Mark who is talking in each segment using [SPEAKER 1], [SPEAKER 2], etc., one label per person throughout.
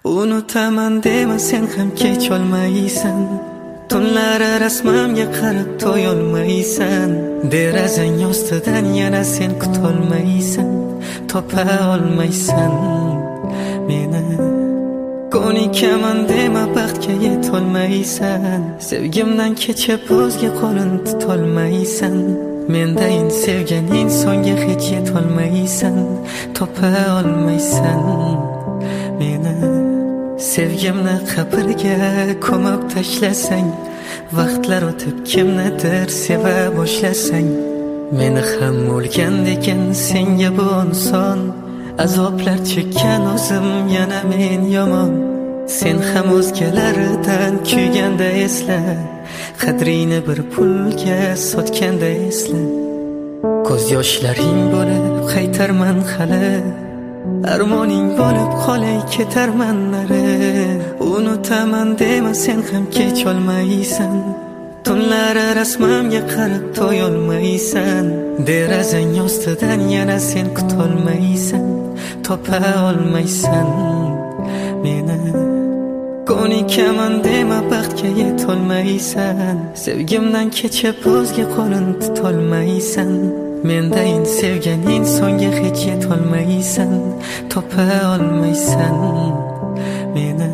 [SPEAKER 1] Unutaman dema sen ham kech olmaysan. Tunlari rasmamga qarab to'yolmaysan. Derazang ostidan yana sen kutolmaysan. Topa olmaysan meni. Ko'nikaman dema baxtga yetolmaysan. Sevgimdan kechib o'zga qo'lin tutolmaysan. Mendayin sevgan insonga hech yetolmaysan. Topa olmaysan meni. Sevgimni qabrga ko'mib tashlasang, vaqtlar o'tib kimnidir seva boshlasang, meni ham o'lgandek senga bu inson. Azoblar chekkan o'zim yana men yomon. Sen ham o'zgalaridan kuyganda esla, qadrini bir pulga sotganda esla. Ko'z yoshlaring bo'lib qaytarman hali, armoning bo'lib qolay ketarman nari. Unutaman dema sen ham kech olmaysan. Tunlari rasmamga qarab to'yolmaysan. Derazang ostidan yana sen kutolmaysan. Topa olmaysan meni. Ko'nikaman dema baxtga yetolmaysan. Sevgimdan kechib o'zga qo'lin tutolmaysan. Mendayin sevgan insonga hech yetolmaysan. Topa olmaysan meni.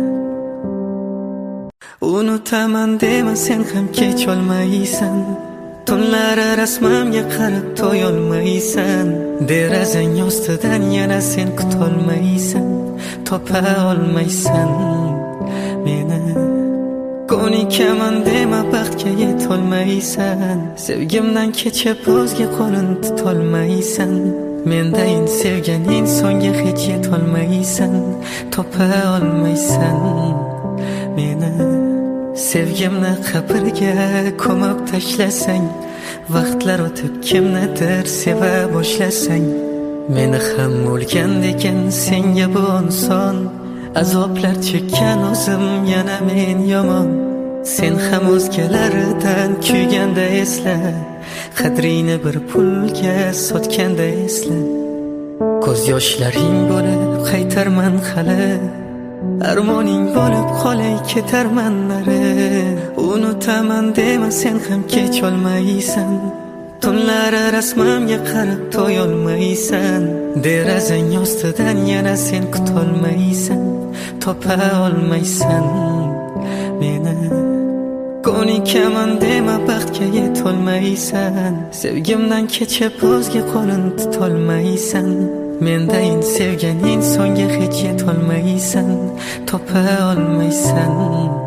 [SPEAKER 1] Unutaman dema sen ham kech olmaysan. Tunlari rasmamga qarab to'yolmaysan. Derazang ostidan yana sen kutolmaysan. Topa olmaysan meni. Ko'nikaman dema baxtga yetolmaysan. Sevgimdan kechib o'zga qo'lin tutolmaysan. Mendayin sevgan insonga hech yetolmaysan. Topa olmaysan meni. Sevgimni qabrga ko'mib tashlasang, vaqtlar o'tib kimnidir seva boshlasang, meni ham o'lgandek senga bu inson. Azoblar chekkan o'zim yana men yomon. Sen ham o'zgalaridan kuyganda esla, qadrini bir pulga sotganda esla. Ko'z yoshlaring bo'lib qaytarman hali, armoning bo'lib qolay ketarman nari. Unutaman dema sen ham kech olmaysan. Tunlari rasmamga qarab to'yolmaysan. Derazang ostidan yana sen kutolmaysan. Topa olmaysan meni. Ko'nikaman dema baxtga yetolmaysan. Sevgimdan kechib o'zga qo'lin tutolmaysan. Mendayin sevgan insonga hech yetolmaysan. Topa olmaysan